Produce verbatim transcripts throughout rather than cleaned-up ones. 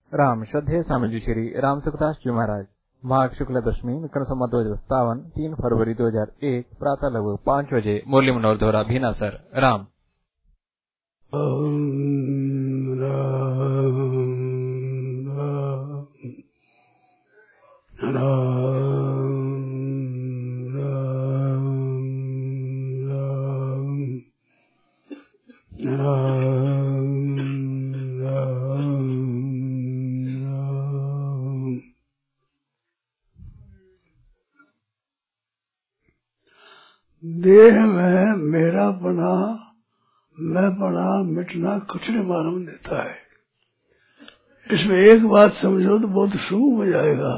राम श्रद्धेय स्वामी जी श्री राम सुखदास जी महाराज। माघ शुक्ल दशमी विक्रम संवत दो हजार सत्तावन तीन फरवरी दो हजार एक प्रातः लगभग पाँच बजे मुरली मनोहर द्वारा भीनासर। राम राम राम राम राम देह में मेरा पना मैं पना मिटना कठिन मालूम देता है। इसमें एक बात समझो तो बहुत शुभ हो जाएगा।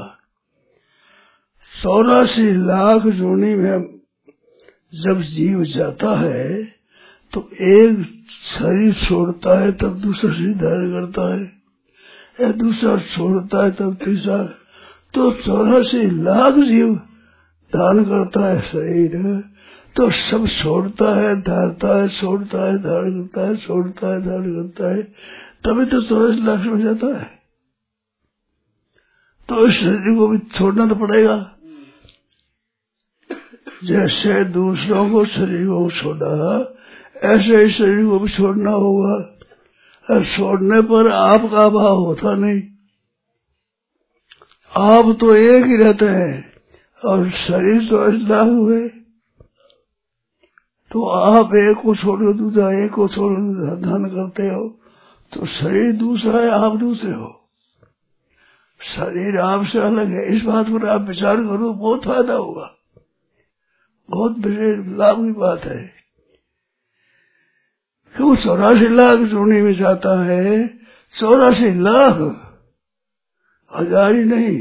चौरासी लाख जोनी में जब जीव जाता है तो एक शरीर छोड़ता है तब दूसरा शरीर धारण करता है, या दूसरा छोड़ता है तब तीसरा, तो चौरासी लाख जीव धारण करता है शरीर। तो सब छोड़ता है धारता है, छोड़ता है धारण करता है, छोड़ता है धारण करता है, तभी तो चौरासी लाख में जाता है। तो इस शरीर को भी छोड़ना तो पड़ेगा। जैसे दूसरों को शरीर को छोड़ा, ऐसे इस शरीर को भी छोड़ना होगा। और छोड़ने पर आपका अभाव होता नहीं, आप तो एक ही रहते हैं और शरीर तो लाख हुए। तो आप एक को छोड़ दूसरा, एक को छोड़ धारण करते हो, तो शरीर दूसरा है, आप दूसरे हो। शरीर आपसे अलग है। इस बात पर आप विचार करो, बहुत फायदा होगा, बहुत बड़े लाभ की बात है। क्यों चौरासी लाख जोनी में जाता है, चौरासी लाख हजार ही नहीं।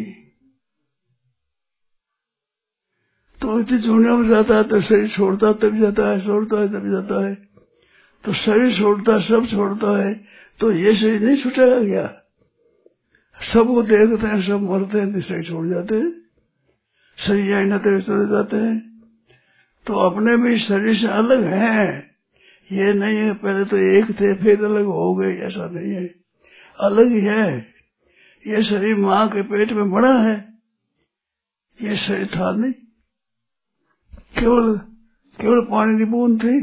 तो इतनी जोनियों में जाता है तो शरीर छोड़ता तभी जाता है, छोड़ता है तभी जाता है। तो शरीर छोड़ता सब छोड़ता है, तो ये शरीर नहीं छूटेगा क्या? सबको देखते हैं, सब मरते हैं, शरीर छोड़ जाते हैं, शरीर आई नते चले जाते हैं। तो अपने भी शरीर से अलग हैं, ये नहीं है पहले तो एक थे फिर अलग हो गए, ऐसा नहीं है, अलग ही है। ये शरीर माँ के पेट में बड़ा है, ये शरीर था नहीं, केवल केवल पानी की बूंद थी,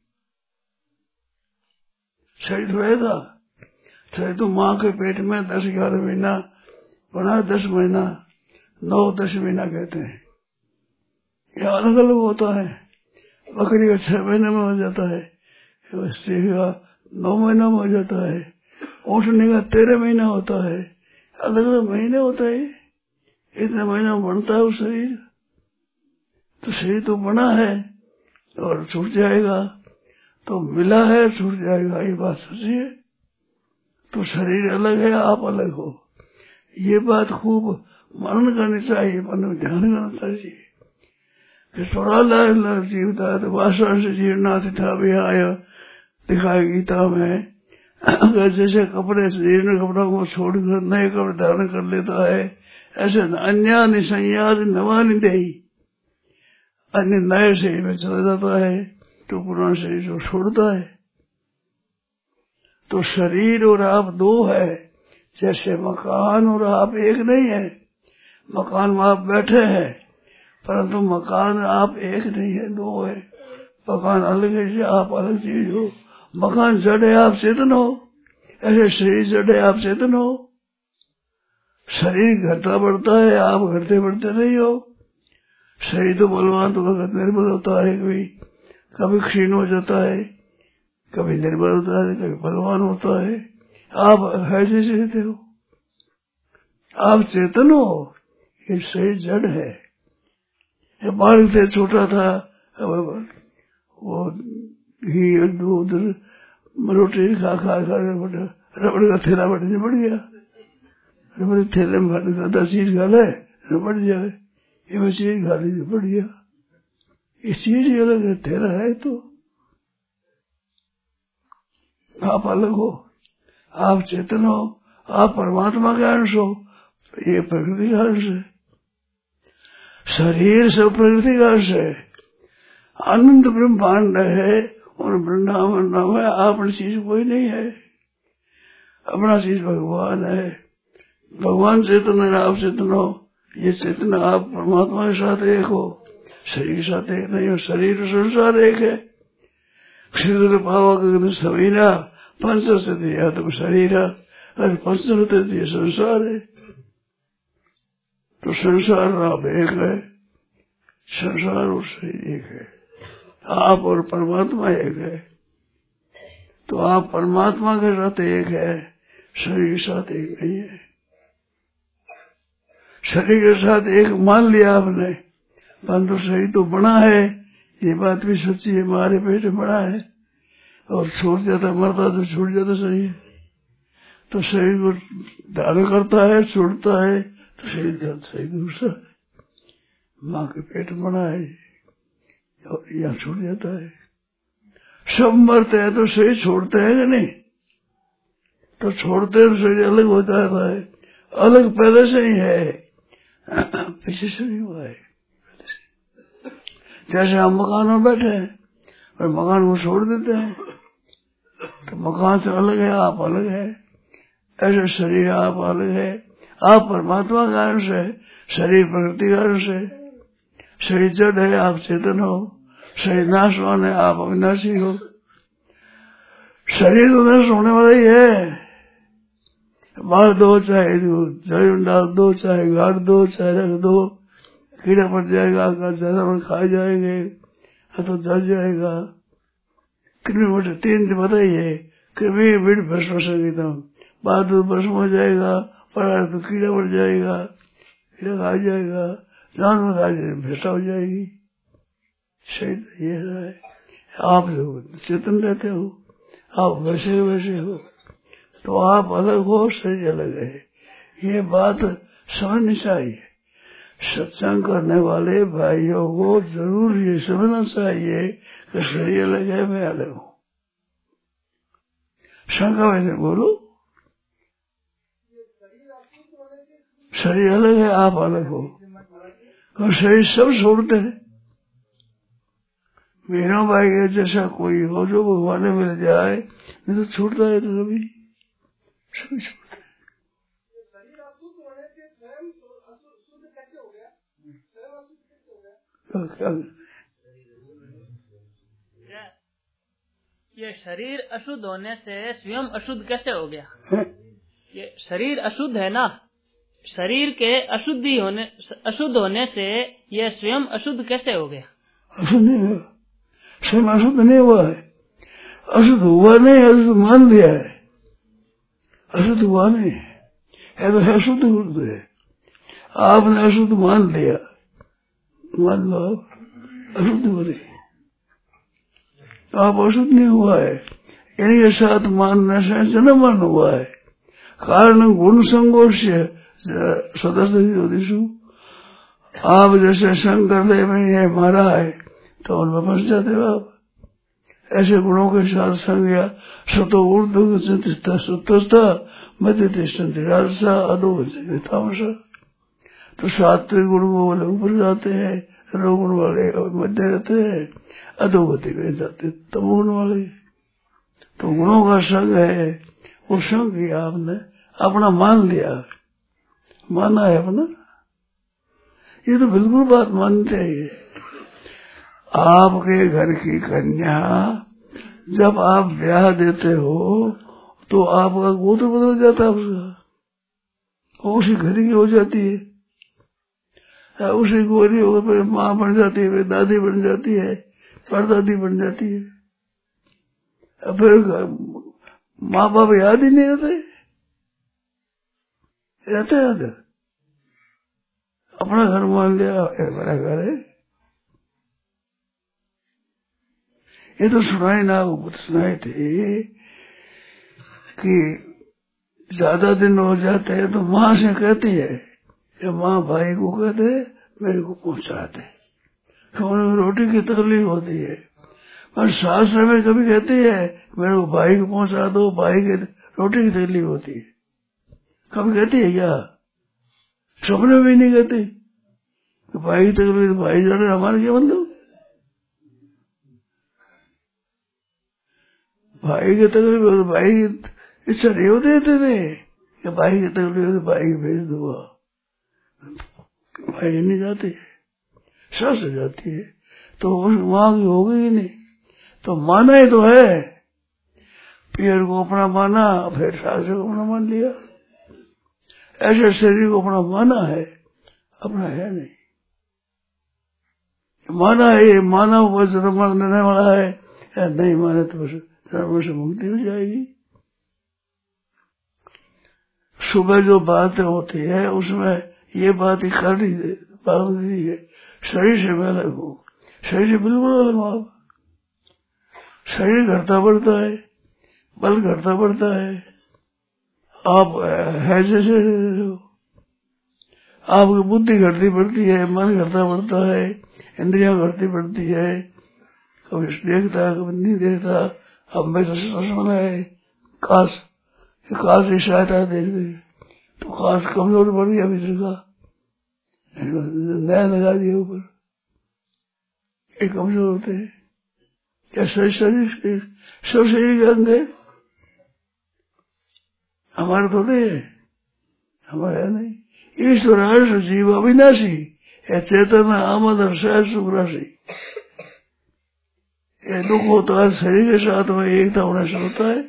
शरीर थोड़ा था। शरीर तो माँ के पेट में दस ग्यारह महीना बना, दस महीना नौ दस महीना कहते हैं, ये अलग अलग होता है। बकरी का छह महीने में हो जाता है, स्त्री का नौ महीना में हो जाता है, ऊँटने का तेरह महीना होता है, अलग अलग महीने होता है। इतने महीना बनता है वो शरीर। तो शरीर तो बना है और छूट जाएगा, तो मिला है छूट जाएगा, ये बात सच्ची है। तो शरीर अलग है, आप अलग हो, ये बात खूब मनन करनी चाहिए, मन में ध्यान करना चाहिए। सोलह लाख जीवता तो वासना से जीवनाथ था भी आया, दिखाई गीता में। अगर जैसे कपड़े जीर्ण कपड़ों को छोड़कर नए कपड़े धारण कर लेता है, ऐसे अन्य निसंयाद नवानि देही, अन्य नए शरीर में चला जाता है तो पुराना शरीर को छोड़ता है। तो शरीर और आप दो है, जैसे मकान और आप एक नहीं है। मकान में आप बैठे हैं, परंतु मकान आप एक नहीं है, दो है। मकान अलग है, आप अलग चीज हो। मकान जड़ है, आप चेतन हो, ऐसे शरीर जड़ है, आप चेतन हो। शरीर घटता बढ़ता है, आप घटते बढ़ते नहीं हो। शरीर तो बलवान तो वक्त निर्बल होता है, कभी कभी क्षीण हो जाता है, कभी निर्बल होता है, कभी बलवान होता है। आप है जैसे रहते हो, आप चेतन हो, ये शरीर जड़ है। ये बालक थे, छोटा था, वो घी दूध रोटी खा खा खा रबड़ का थैला बढ़ने बढ़ गया, रबड़ थैले में दस चीज खा ले बढ़ जाए, ये चीज खा ली बढ़ गया। ये चीज ही अलग है, थैला है। तो आप अलग हो, आप चेतन हो, आप परमात्मा का अंश हो, ये प्रकृति का अंश है। शरीर सब प्रकृति का अंश है। अनंत ब्रह्मांड है और वृंदावन नाम है, अपनी चीज कोई नहीं है। अपना चीज भगवान है, भगवान चेतन है, आप चेतन हो, ये चेतन आप परमात्मा के साथ एक हो, शरीर के साथ एक नहीं हो। शरीर संसार एक है। क्षुद्र पावक समीरा पंचस्थिति आत्म शरीर और पंचस्थिति संसार है। तो संसार आप एक है, संसार और शरीर एक है, आप और परमात्मा एक है। तो आप परमात्मा के साथ एक है, शरीर के साथ एक नहीं है। शरीर के साथ एक मान लिया आपने, परंतु शरीर तो बना है, ये बात भी सच्ची है, हमारे पेट में बड़ा है और छूट जाता, मरता तो छूट जाता शरीर। तो शरीर को धारण करता है, छूटता है, तो शरीर जाता, शरीर दूसरा है। माँ के पेट में बना है और यहाँ छूट जाता है। सब मरते हैं तो शरीर छोड़ते हैं कि नहीं? तो छोड़ते हैं तो शरीर अलग हो जाता है। अलग पहले से ही है, पीछे से नहीं हुआ है। जैसे हम मकान में बैठे हैं और मकान को छोड़ देते हैं तो मकान से अलग है, आप अलग है। ऐसे शरीर आप अलग है, आप परमात्मा का अंश है, शरीर प्रकृति का अंश है। शरीर जड़ है, आप चेतन हो। शरीर नाशवान है, आप अविनाशी हो। शरीर तो नष्ट होने वाला ही है। मार दो चाहे जड़ डाल दो, चाहे गाड़ दो, चाहे रख दो, कीड़ा पड़ जाएगा, जानवर खा जाएंगे, तो जल जाएगा। कृमि मोटे तीन दिन बताइए, कृमि बीड़ भस्म संगीतम, बाद भस्म हो जाएगा, पड़ा तो कीड़ा पड़ जाएगा, कीड़ा खा जाएगा, जानवर खा जाएगा, भ्रष्टा हो जाएगी। सही ये है। आप जो चेतन रहते हो, आप वैसे वैसे हो, तो आप अलग हो, शरीर अलग है। ये बात समझनी चाहिए। सत्संग करने वाले भाइयों को जरूर ये समझना चाहिए कि शरीर अलग है, मैं अलग हूँ। शंका वैसे बोलो, शरीर अलग है, आप अलग हो, और शरीर सब छोड़ते हैं। मीरा भाई के जैसा कोई हो जो भगवान ने मिल जाए, नहीं तो छूटता है तो कभी सभी छूटते हैं। ये शरीर अशुद्ध होने से स्वयं अशुद्ध कैसे हो गया है? ये शरीर अशुद्ध है ना, शरीर के अशुद्धि होने अशुद्ध होने से ये स्वयं अशुद्ध कैसे हो गया? अशुद्ध नहीं हुआ, स्वयं अशुद्ध नहीं हुआ है। अशुद्ध हुआ नहीं, अशुद्ध मान लिया है। अशुद्ध हुआ नहीं है, तो है शुद्ध शुद्ध है। आपने अशुद्ध मान लिया, मान लो आप अशुद्ध हो रही, आप अशुद्ध नहीं हुआ है। इनके साथ मानने से जन्म मन हुआ है। कारण गुण संघर्ष सदस्य। आप जैसे शंकर देव ने मारा है तो उनमें फंस जाते हो आप। ऐसे गुणों के साथ संज्ञा सतो ऊर्ध्व सतस्था मध्य तिष्ठन्ति अधोगति। तो सात्विक गुण वाले ऊपर जाते हैं, रजोगुण वाले मध्य रहते हैं, अधोगति में जाते तमोगुण वाले। तो गुणों का संग है, वो संग किया आपने, अपना मान लिया, माना है अपना। ये तो बिल्कुल बात माननी चाहिए। आपके घर की कन्या जब आप ब्याह देते हो तो आपका गोत्र बदल जाता है, उसका उसी घर की हो जाती है, उसी गोरी होकर माँ बन जाती है, दादी बन जाती है, परदादी बन जाती है। फिर माँ बाप याद ही नहीं रहते, रहते याद अपना घर मान लिया, मेरा घर है। ये तो सुनाई ना, वो सुनाई थे कि ज्यादा दिन हो जाते हैं तो माँ से कहती है कि माँ भाई को कहते मेरे को पहुंचाते, तो उन्हें रोटी की तकलीफ होती है। पर शास्त्र में कभी कहती है मेरे को भाई को पहुंचा दो, भाई की रोटी की तकलीफ होती है, कभी कहती है क्या? सपने भी नहीं कहती कि भाई की तकलीफ, भाई जाने हमारे क्या मतलब। भाई की तकलीफ, भाई इच्छा नहीं होते थे कि भाई की तकलीफ तो भाई की भेज दो, भाई नहीं जाती है, सस हो जाती है, तो उस माँ की हो गई नहीं, तो माना ही तो है, पीर को अपना माना, फिर शास्त्र को अपना मान लिया, ऐसे शरीर को अपना माना है, अपना है नहीं, माना है ये माना हुआ जन्म देने वाला है, या नहीं माने तो बस जन्म से मुक्ति हो जाएगी। सुबह जो बातें होती है उसमें ये बात ही कर दी है, शरीर से मैं अलग हूँ, शरीर से बिल्कुल अलग हूँ। आप शरीर घटता बढ़ता है, बल घटता बढ़ता है, आप है जैसे हो, आपकी बुद्धि घटती बढ़ती है, मन घटता बढ़ता है, इंद्रियां घटती बढ़ती है, कभी देखता कभी नहीं देखता। अब मैं तो सुना है काश काश की सहायता देख दे तो काश कमजोर पड़ गया भीतर का, नया लगा दिया ऊपर, ये कमजोर होते हैं। क्या शरीर शरीर सब शरीर के अंग है, हमारे तो नहीं है, हमारे है नहीं। ईश्वर हर्ष जीव अविनाशी है, चेतन आमद हर्षाय सुख राशि। ये दुख होता है शरीर के साथ में एकता होने से होता है,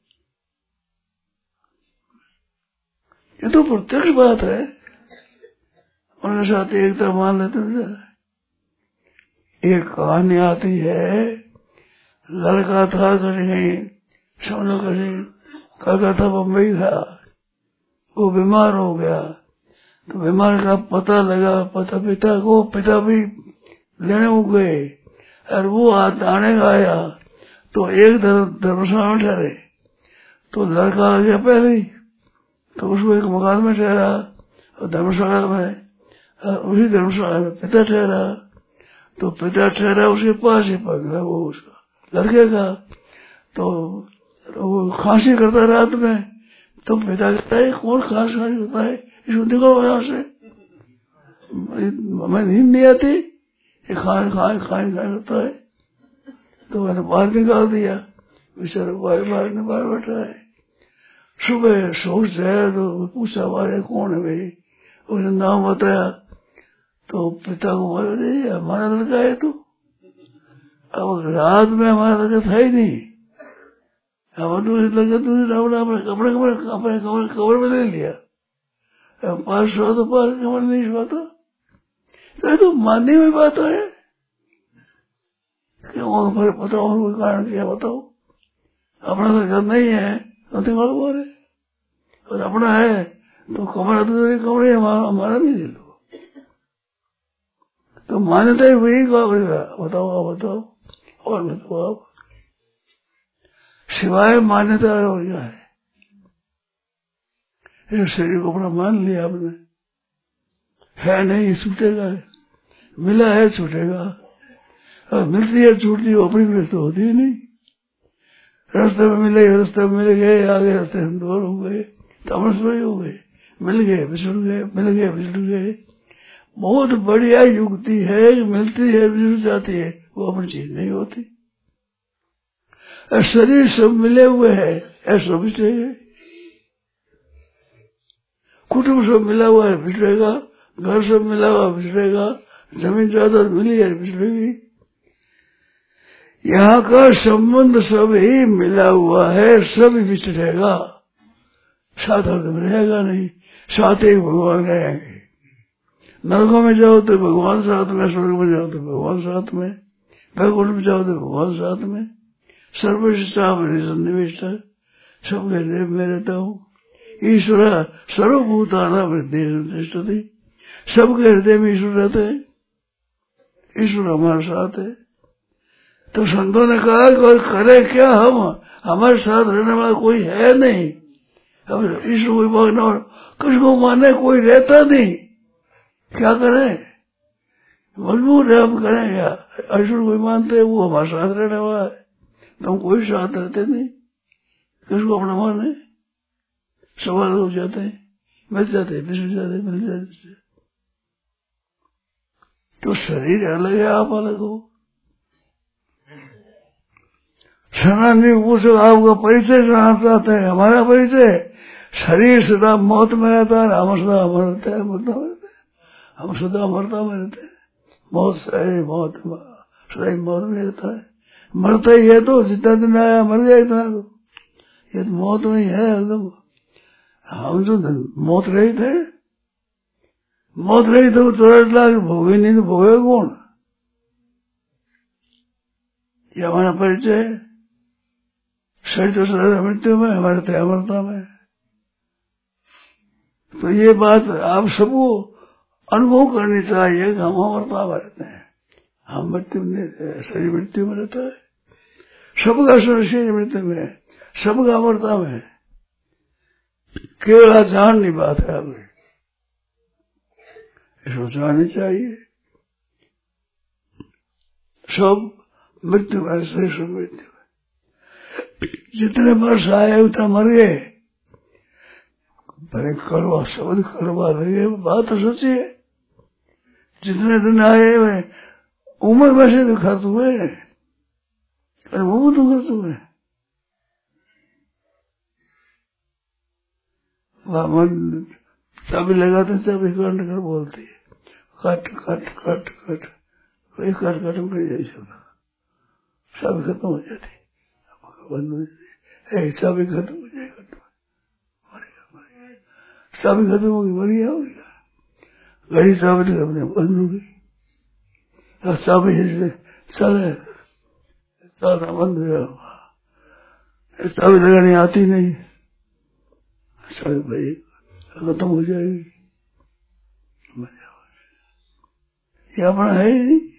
ये तो प्रत्यक्ष बात है, उनके साथ एकता मान लेते हैं। एक कहानी आती है, लड़का था कहीं समझो कहीं कलकत्ता बम्बई था, वो बीमार हो गया, तो बीमार का पता लगा, पता पिता को, पिता भी लेने को गए, और वो आने का आया तो एक धर्मशाला में ठहरे, तो लड़का आ गया पहले ही, तो उसको एक मकान में ठहरा और धर्मशाला में, उसी धर्मशाला में पिता ठहरा, तो पिता ठहरा उसके पास ही पकड़ा वो उसका लड़के का, तो वो खांसी करता रात में, तो पिता कहता है कौन खांसी खांसी करता है, इसको देखो यहाँ से, हमें नींद नहीं आती, ये खाए खाए खाए खाए करता है, तो मैंने बाहर निकाल दिया, बेचारा बाहर बाहर ने बाहर बैठा है। सुबह सोच जाए तो पूछा हमारे कौन है भाई, उसने नाम बताया, तो पिता को बोला हमारा लड़का है तू, अब रात में हमारा लड़का था ही नहीं, अब दूसरे लड़का दूसरे अपने कपड़े कपड़े अपने कपड़े कपड़े में ले लिया, पास हुआ तो पास कपड़े नहीं हुआ तो ये तो मानने में बात है, क्यों फिर बताओ कोई कारण क्या बताओ, अपना लड़का नहीं है तो मालूम है, और अपना है तो कमरा दूसरे कमरे हमारा नहीं ले लो, तो मान्यता ही वही का बताओ आप बताओ और बताओ आप, सिवाय मान्यता हो गया है, इस शरीर को अपना मान लिया आपने, है नहीं छूटेगा, मिला है छूटेगा, और मिलती है छूटती है अपनी भी तो होती ही नहीं, रास्ते में मिले रास्ते में मिल गए, आगे रास्ते हम दूर हो गए, तमस्वी हो गए, मिल गए बिछड़ गए, मिल गए बिछड़ गए। बहुत बढ़िया युक्ति है, मिलती है बिछड़ जाती है, वो अपनी चीज नहीं होती। शरीर सब मिले हुए है, ऐसा बिछड़ेगा, कुटुंब सब मिला हुआ है बिछड़ेगा, घर सब मिला हुआ बिछड़ेगा, जमीन जायदाद मिली है बिछड़ेगी, यहाँ का संबंध सब ही मिला हुआ है, सब बिछड़ेगा, साथ में रहेगा नहीं, साथ ही भगवान रहेंगे। नरकों में जाओ तो भगवान साथ में, स्वर्ग में जाओ तो भगवान साथ में, वैकुंठ में जाओ तो भगवान साथ में, सर्वशिष्टा सन्निविष्ट सबके हृदय में रहता हूँ। ईश्वर सर्वभूताना वृद्धि, सबके हृदय में ईश्वर रहते हैं, ईश्वर हमारे साथ है। तो संतों ने कहा कि करे क्या, हम हमारे साथ रहने वाला कोई है नहीं, अब ईश्वर कोई मांगना और कुछ को माने कोई रहता नहीं, क्या करें, मजबूर है, हम करें क्या, ईश्वर कोई मानते हैं वो हमारे साथ रहने वाला है, तो हम कोई साथ रहते नहीं, किसको अपना माने, सवाल हो जाते हैं, मिल जाते हैं बिछड़ जाते हैं, मिल जाते। तो शरीर अलग है, आप अलग हो। सनातन जी पूछो आपका परिचय कहाँ चाहते हैं, हमारा परिचय शरीर सदा मौत में रहता है, हम सदा अमर रहते हैं, मरता में रहते हैं, हम सदा अमरता में रहते हैं। मौत से मौत सदा मौत में रहता है, मरता ही है तो जितना दिन आया मर जाए इतना तो, ये तो मौत में ही है एकदम। हम जो मौत रही थे, मौत रही तो चौरासी लाख भोगे नहीं तो भोगे कौन? ये हमारा परिचय है। शरीर तो सदा मृत्यु में, हमारे थे अमरता में। तो ये बात आप सबको अनुभव करनी चाहिए कि हम अमरता में रहते हैं, हम मृत्यु में, शरीर मृत्यु में रहता है, सबका शरीर मृत्यु में है, सबका अमरता में है। केवल जाननी बात है, आपने इसको जाननी चाहिए। सब मृत्यु में, शरीर सब मृत्यु में। जितने वर्ष आए उतना मर गए। बड़े कड़वा शब्द, कड़वा लगे, बात तो सच्ची है। जितने दिन आए वे उम्र वैसे तो खत्म हुए, अरे वो तो खत्म हुए। मन चाबी लगाते, चाबी काट कर बोलती है, कट कट कट कट, कोई कट कट कर जाए, चाबी खत्म हो जाती, बंद हो जाती, चाबी खत्म हो जाए, चाबी खत्म होगी, मरी होगी, घड़ी चाबी अपने बंद हो गई, चाबी से चले साधा बंद हो गया, चाबी लगानी आती नहीं, चाबी भाई खत्म हो जाएगी, ये अपना है ही नहीं।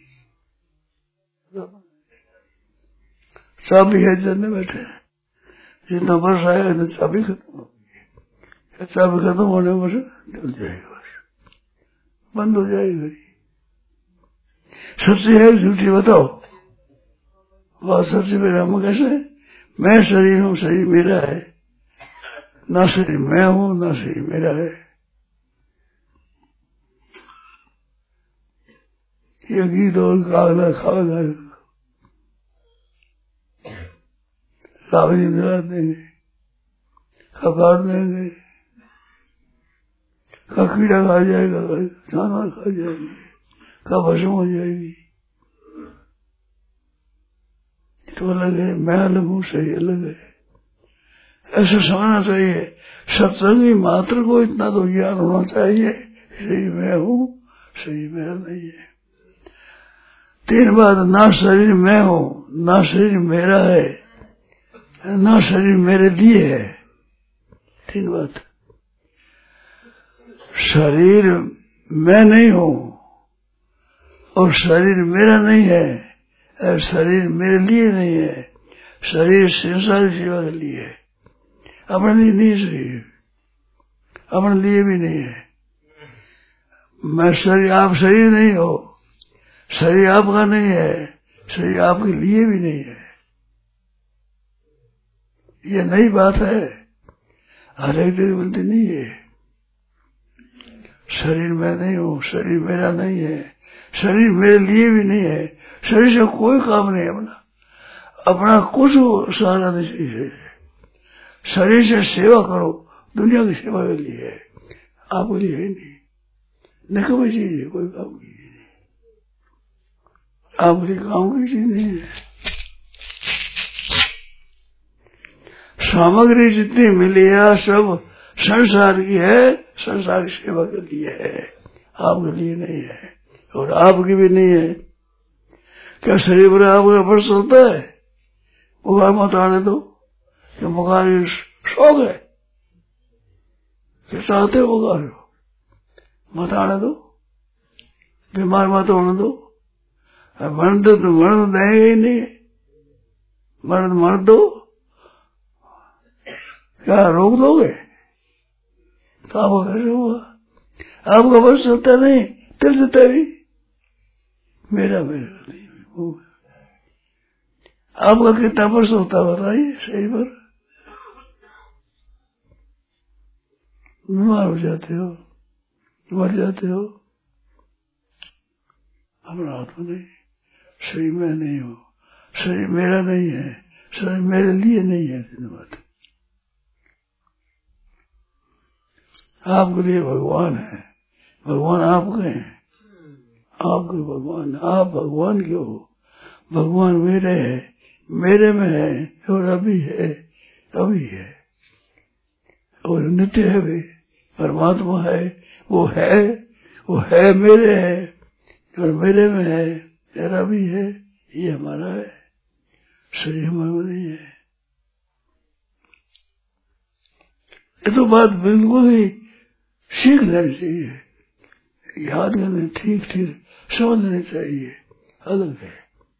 चाबी है जन्म बैठे, जितना वर्ष आएगा तो चाबी खत्म हो गई, चाबी खत्म होने पर चल जाएगी, वर्ष बंद हो जाएगी। सच्ची है झूठी बताओ? बात सच्ची मेरा हम कैसे? मैं शरीर हूँ, शरीर मेरा है, ना शरीर मैं हूँ ना शरीर मेरा है। ये गीत और कागला खागा लावनी मिला देंगे, काट देंगे, का कीड़ा खा जाएगा, जानवर खा जाएंगे, का भस्म हो जाएगी। तो अलग है, मैं अलग हूँ, सही अलग है, ऐसा समझना चाहिए। सत्संगी मात्र को इतना तो ज्ञान होना चाहिए, शरीर मैं हूँ, शरीर मेरा नहीं है। तीन बात, ना शरीर मैं हूँ, ना शरीर मेरा है, ना शरीर मेरे लिए है। तीन बात, शरीर मैं नहीं हूँ और शरीर मेरा नहीं है, और शरीर मेरे लिए नहीं है। शरीर संसार सेवा के लिए है, अपने लिए नहीं। शरीर अपने लिए भी नहीं है। मैं शरीर, आप शरीर नहीं हो, शरीर आपका नहीं है, शरीर आपके लिए भी नहीं है। ये नई बात है, हर एक जगह मिलती नहीं है। शरीर मैं नहीं हूँ, शरीर मेरा नहीं है, शरीर मेरे लिए भी नहीं है। शरीर से कोई काम नहीं अपना, अपना कुछ सहारा नहीं चाहिए। शरीर से सेवा करो, दुनिया की सेवा के लिए है, आपके लिए है नहीं। निकम्मी चीज है, कोई काम की चीज नहीं, आपके लिए काम की चीज नहीं है। सामग्री जितनी मिली है सब संसार की है, संसार की सेवा के लिए है, आपके लिए नहीं है, और आपकी भी नहीं है। क्या शरीर पर आपका फर्ज चलता है? बुखार मत आने दो, क्या बुखार शौक है, क्या चाहते हो बुखार मत आने दो, बीमार मत होने दो। मरण दो तो मरण देंगे ही नहीं, मरण मर दो, क्या रोक दोगे? तो आपका कैसे हुआ? आपका फर्ज चलता नहीं, चल देता भी मेरा मेरा नहीं, आपका कितना फर्ज होता बताइए? सही पर बीमार हो जाते हो, मर जाते हो, अपना आत्मा नहीं, शरीर मैं नहीं हूँ, शरीर मेरा नहीं है, शरीर मेरे लिए नहीं है। धन्यवाद। आपके लिए भगवान है, भगवान आपके हैं, आपके भगवान, आप भगवान के हो। भगवान मेरे है, मेरे में है और अभी है, अभी है और नित्य है भी। परमात्मा है, वो है, वो है मेरे है और मेरे में है और अभी है। ये हमारा है, शरीर हमारा नहीं है। ये तो बात बिल्कुल ही सीख लेनी चाहिए, याद करने, ठीक ठीक समझनी चाहिए। अलग है,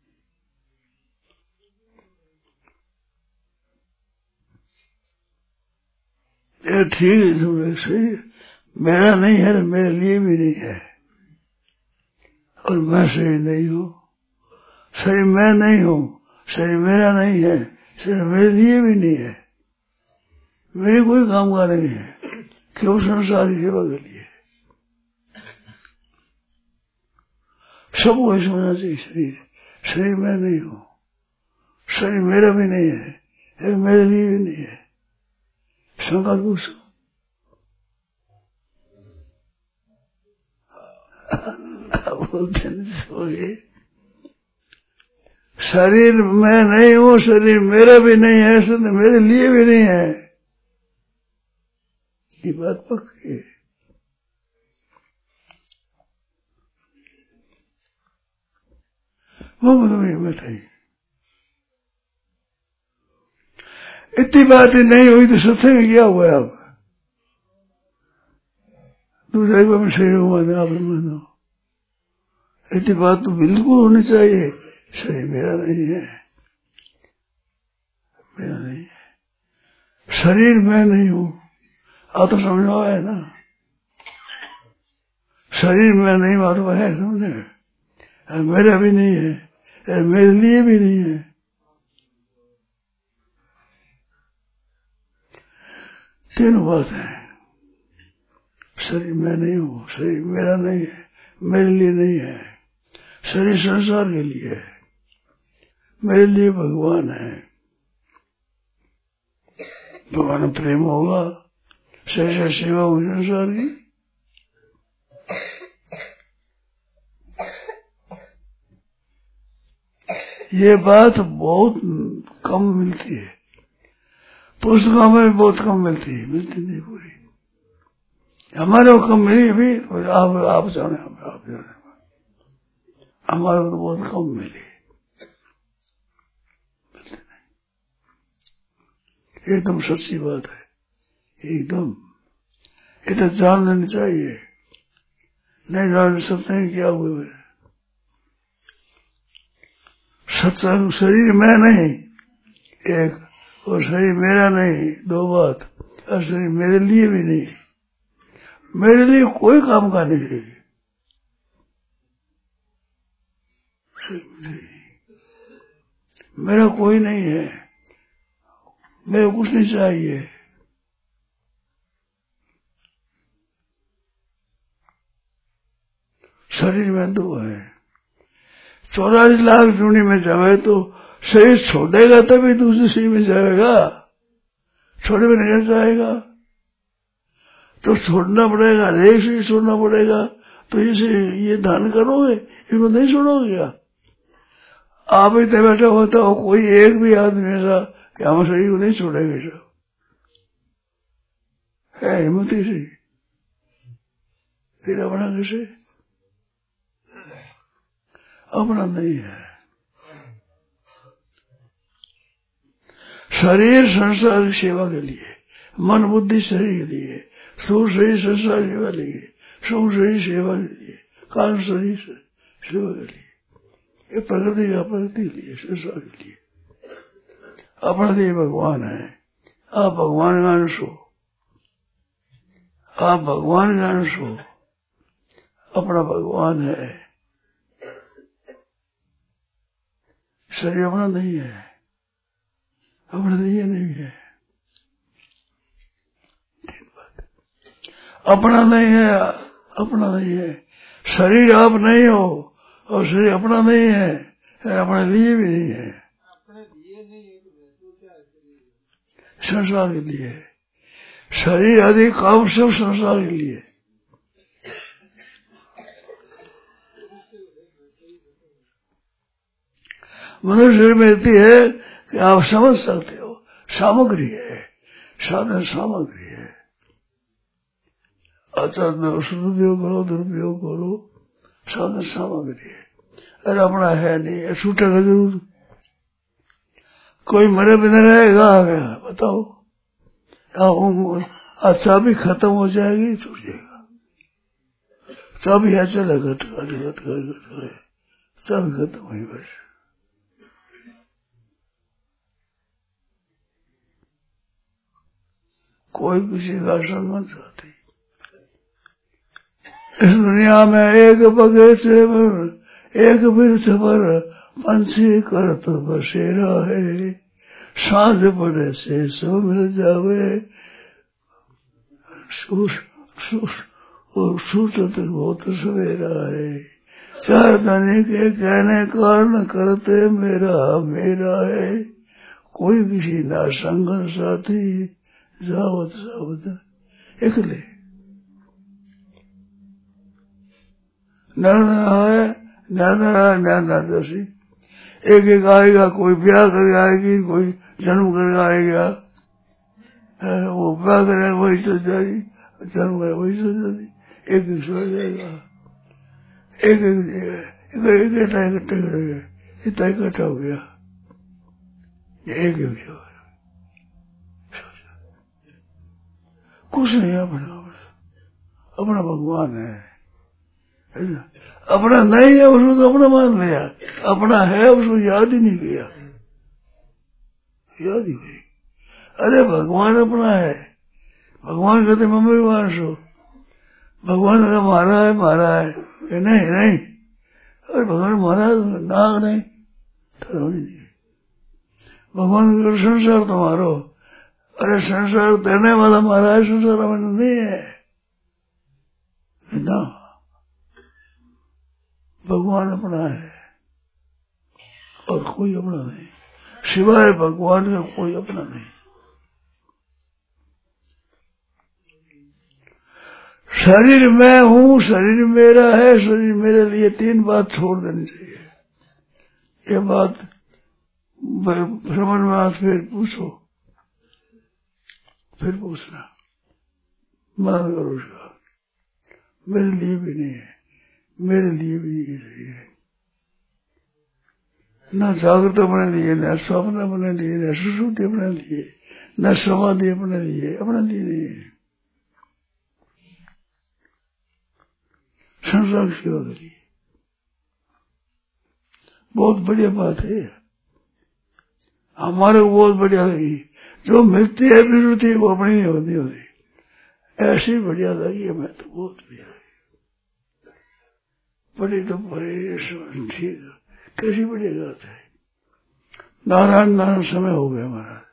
ये ठीक है, सही। मेरा नहीं है तो मेरे लिए भी नहीं है और मैं शरीर नहीं हूँ, शरीर मैं नहीं हूँ, शरीर मेरा नहीं है, शरीर मेरे लिए भी नहीं है, मेरे कोई काम का नहीं है, केवल संसार की सेवा के लिए। सबको समझना चाहिए, शरीर शरीर मैं नहीं हूँ, शरीर मेरा भी नहीं है, मेरे लिए भी नहीं है। शंका पूछो, बोलते नहीं, शरीर मैं नहीं हूँ, शरीर मेरा भी नहीं है, शरीर मेरे लिए भी नहीं है, ये बात पक्की है। वो तुम्हें बताइए, इतनी बातें नहीं हुई तो सत्संग क्या हुआ? अब दूसरे में शरीर मानो, आप मानो, इतनी बात तो बिल्कुल होनी चाहिए। शरीर मेरा नहीं है, मेरा नहीं है, शरीर मैं नहीं हूँ। आप तो समझो है ना, शरीर मैं नहीं मालूम है, समझे? मेरा भी नहीं है, मेरे लिए भी नहीं है। तीनों बात है, शरीर मैं नहीं हूँ, शरीर मेरा नहीं है, मेरे लिए नहीं है, शरीर संसार के लिए है, मेरे लिए भगवान है। भगवान प्रेम होगा, शरीर से सेवा होगी संसार की। ये बात बहुत कम मिलती है, पुस्तकों में बहुत कम मिलती है, मिलती नहीं पूरी। हमारे को कम मिली भी, आप आप जाने, आप जाने, हमारे को तो बहुत कम मिली, एकदम सच्ची बात है, एकदम। ये तो जान लेनी चाहिए, नहीं जान सकते हैं क्या हुए। सत्संग शरीर मैं नहीं एक, और शरीर मेरा नहीं दो बात, और शरीर मेरे लिए भी नहीं, मेरे लिए कोई काम का नहीं है। मेरा कोई नहीं है, मेरे कुछ नहीं चाहिए। शरीर में दो है, चौरासी लाख जूनी में जाए तो शरीर छोड़ेगा तभी दूसरी शरीर में जाएगा, छोड़े में नहीं जाएगा तो छोड़ना पड़ेगा, एक शरीर छोड़ना पड़ेगा। तो इसे ये दान करोगे, इनको नहीं छोड़ोगे क्या? आप ही तो बैठा होता हो, कोई एक भी आदमी ऐसा कि हम शरीर को नहीं छोड़ेंगे, सब है हिम्मती से, फिर अपना कैसे? अपना नहीं है। शरीर संसार की सेवा के लिए, मन बुद्धि शरीर के लिए, सूर शरीर संसार सेवा के लिए, सूर शरीर सेवा के लिए, कारण शरीर सेवा के लिए, ये प्रकृति का प्रकृति के लिए, संसार के लिए। अपना देव भगवान है, आप भगवान का अंश हो, आप भगवान का अंश हो, अपना भगवान है, शरीर अपना नहीं है, अपना नहीं नहीं है, अपना नहीं है, अपना नहीं है। शरीर आप नहीं हो और शरीर अपना नहीं है, अपने लिए भी नहीं है, संसार के लिए। शरीर आदि काम सब संसार के लिए। मनुष्य मिलती है कि आप समझ सकते हो, सामग्री है, साधन सामग्री है। आचार में दुरुपयोग करो, दुरुपयोग करो, साधन सामग्री है। अरे अपना है नहीं, छूटेगा जरूर। कोई मरे बिना रहेगा आगे, बताओ। चाबी खत्म हो जाएगी, छूट जाएगा। चाबी है, चले घट घट घट घट घट, चाबी खत्म हुई बस। कोई किसी का सम्मान चाहती। इस दुनिया में एक बगीचे पर, एक वृक्ष पर पंछी करत बसेरा है। सांझ पड़े से सो मिल जावे, और सूचत बहुत सवेरा है। चार धनी के कहने कारण करते मेरा मेरा है। कोई किसी ना संगन साथी, जावत जावत एकले। नाना है, नाना नाना दोषी। एक एक आएगा, कोई ब्याह कर आएगी, कोई जन्म कर आएगा। वो ब्याह करेगा वही सोच जाएगी, जन्म करे वही सोच जाएगी। एक एक सो जाएगा, एक एक एक इतना इकट्ठा करेगा, इतना इकट्ठा हो गया, एक एक सो कुछ नहीं। अपना अपना भगवान है, अपना नहीं है उसको तो अपना मान लिया, अपना है उसको याद ही नहीं किया, याद ही नहीं। अरे भगवान अपना है, भगवान कहते मम्मी वासो, भगवान का मारा है मारा है, ये नहीं नहीं। अरे भगवान मारा नाग नहीं तो नहीं। भगवान का संसार तो मारो, अरे संसार देने वाला मारा है, संसार में नहीं है ना। भगवान अपना है और कोई अपना नहीं, सिवाय भगवान का कोई अपना नहीं। शरीर मैं हूँ, शरीर मेरा है, शरीर मेरे लिए, तीन बात छोड़ देनी चाहिए। ये बात श्रवण में फिर पूछो, फिर पूछना, मान करो उसका। मेरे लिए भी नहीं है, मेरे लिए भी नहीं है। न जागृत अपने लिए, न स्वप्न अपने लिए, न सुषुप्ति अपने लिए, न समाधि अपने लिए, अपने लिए नहीं है। संसार की सेवा करिए, बहुत बढ़िया बात है। हमारे को बहुत बढ़िया लगी, जो मिलती है विरुद्धि वो अपनी नहीं होती होती, ऐसी बढ़िया लगी हमें तो, बहुत बढ़िया लगी। बड़ी तो बड़ी ठीक, कैसी बढ़िया बात है। नारायण नारायण समय हो गया हमारा।